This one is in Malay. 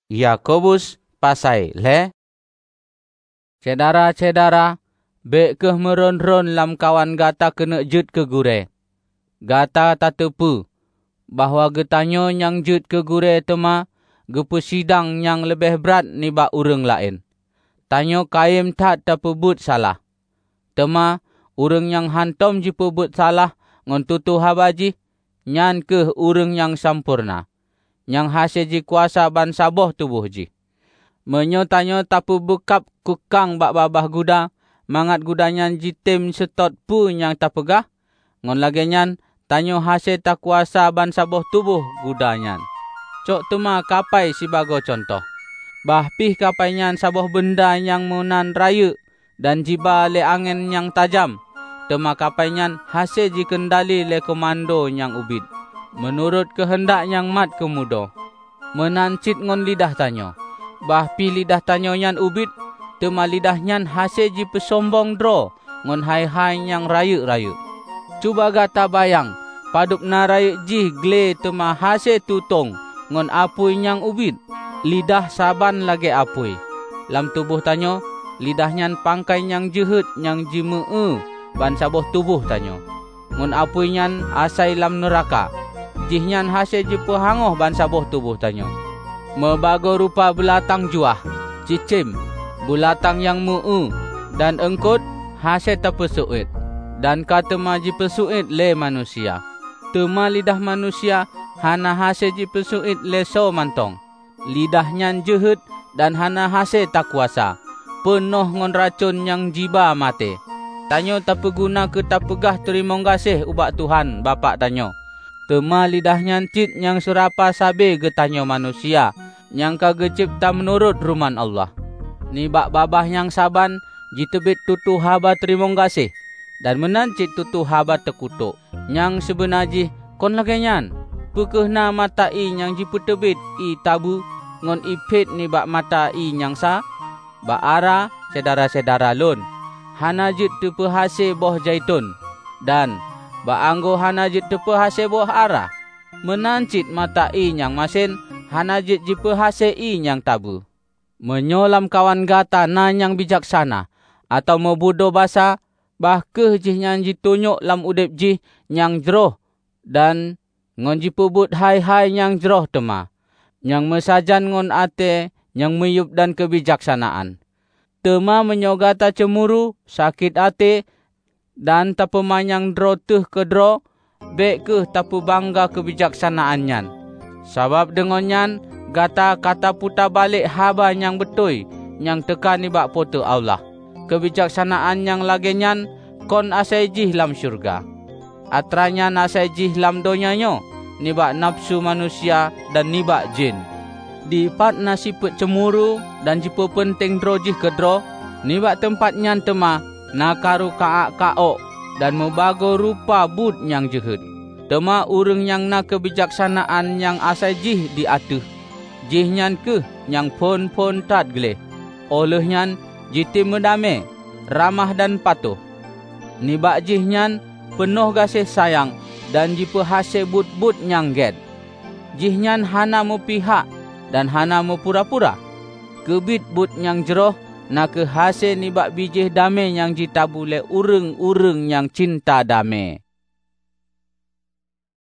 Yakobus pasai le. Cedara-cedara, bek keh meron-ron lam kawan gata kena jut ke gure. Gata tak tepu bahwa getanyo yang jut ke gure tema gepesidang yang lebih berat nibak urang lain. Tanyo kaim tak pebut salah. Tema urang yang hantom ji pebut salah ngon tutu habaji, nyan keh urang yang sampurna, yang hasil ji kuasa ban saboh tubuh ji. Menyo tanyo tak pebekap kukang bak babah guda, mangat gudanyan ji tim setot pu yang tak pegah, ngon lagi nyan tanyo hasil tak kuasa ban saboh tubuh gudanyan. Cok tema kapai sibago contoh. Bah pih kapainya sabuh benda yang munan rayu dan jiba le angin yang tajam. Tema kapainya hasil ji kendali le komando yang ubit. Menurut kehendak yang mat kemudo. Menancit ngon lidah tanyo. Bah pih lidah tanyo yang ubit. Tema lidahnya hasil ji pesombong dro ngon hai-hai yang rayu-rayu. Cuba gata bayang. Padup na rayu ji gle tema hasil tutong ngon apui yang ubit. Lidah saban lagi apui. Lam tubuh tanyo, lidahnya pangkai yang jehut yang jimeu ban sabuh tubuh tanyo. Ngon apui nyan asai lam neraka. Jihnya hasil ji pehangoh ban sabuh tubuh tanyo. Mebago rupa belatang juah, cicim, bulatang yang meu dan engkut hasil terpesuit. Dan kata maji pesuit le manusia. Tema lidah manusia hana hasil ji pesuit le so mantong. Lidahnya jehut dan hana hasil tak kuasa. Penuh ngon racun yang jiba mate. Tanyo tak peguna ke tak pegah terima kasih ubak Tuhan Bapak tanyo. Tema lidahnya cit yang surapa sabe ke tanyo manusia. Yang kage cipta menurut ruman Allah. Ni bak babah yang saban jitebit tutu haba terima kasih. Dan menancit tutu haba tekutuk. Yang sebenarnya kon lagi nyan. Pekehna mata i yang jiputebit i tabu ngon ipit ni bak mata i yang sa. Bak ara sedara-sedara lun. Hana jit tepehase boh jaitun. Dan bak anggo hana jit tepehase boh ara. Menancit mata i yang masin. Hana jit jipehase i yang tabu. Menyolam kawan gata na yang bijaksana. Atau mebudo basa. Bah keh jih yang jitunyuk lam udip jih yang jeroh. Dan ngon jipubut hai-hai yang jeroh tema. Yang mesajan ngon ate, yang meyup dan kebijaksanaan. Tema menyogata cemuru, sakit ate, dan tapu manyang dro tuh ke dro, bek keh tapu bangga kebijaksanaannya. Sabab dengonyan, gata kata puta balik haba yang betul, yang tekan ibak pote Allah. Kebijaksanaan yang lagenyan, kon asai jih lam syurga. Atranya nasai jih lam donyanyo, nibak nafsu manusia dan nibak jin. Dipat nasipet cemuru dan jipo penting dro jih ke dro, nibak tempatnya tema nakaru kaak-kaok dan membago rupa bud yang jehut. Tema urang yang na kebijaksanaan yang asai jih diatuh. Jihnyan ke yang pon-pon tat geleh. Olehnya jitim medame, ramah dan patuh. Nibak jihnyan penuh kasih sayang dan jipe hasil but-but yang get. Jihnyan hana mu pihak dan hana mu pura-pura. Kebit but yang jeroh na ke hasil nibak bijih damai yang jitabule urang-urang yang cinta damai.